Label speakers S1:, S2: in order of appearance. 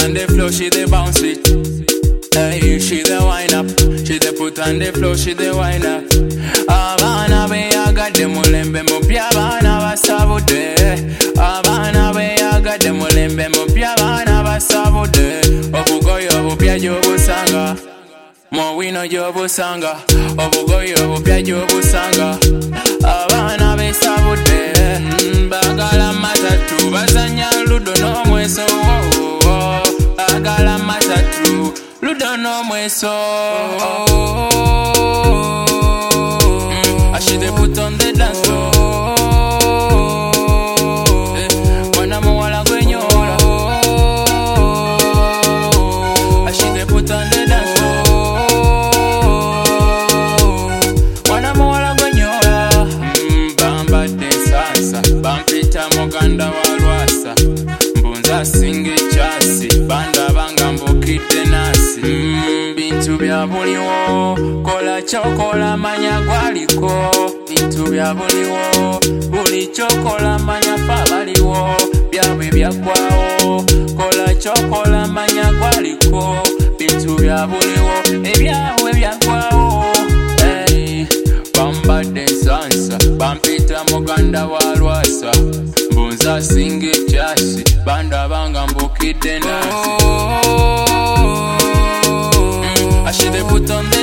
S1: on the floor, she dey bounce it. Hey, she dey wind up. She dey put on the floor, she dey wind up. Abana be agadde mulembe mupya bana basabude. Abana be agadde mulembe mupya bana basabude. Obugoyo obupya gy'obusanga, mu wino gy'obusanga. Obugoyo obupya gy'obusanga. Abana besabude, bagala matatu bazanya ludo n'omweso. Bagala matatu ludo n'omweso. I should have put on the dance floor. Mwana muwala gwenyola. I should have put on the dance floor. Mwana muwala gwenyola. Bamba de sansa, bampita muganda wa lwasa. Mbunza singe chasi, banda banga mbukite nasi. Bintu bya buliwo, kola chokola manya gwaliko. Bintu bya buliwo, buli chokola manya fabaliwo. Byawe byakwawo, kola chokola manya gwaliko. Bintu bya buliwo, ebyawe byakwawo. Hey, bamba de sansa, bampita muganda wa lwasa. Mbunza singe chasi, banda banga mbukite nasi. I should have put on the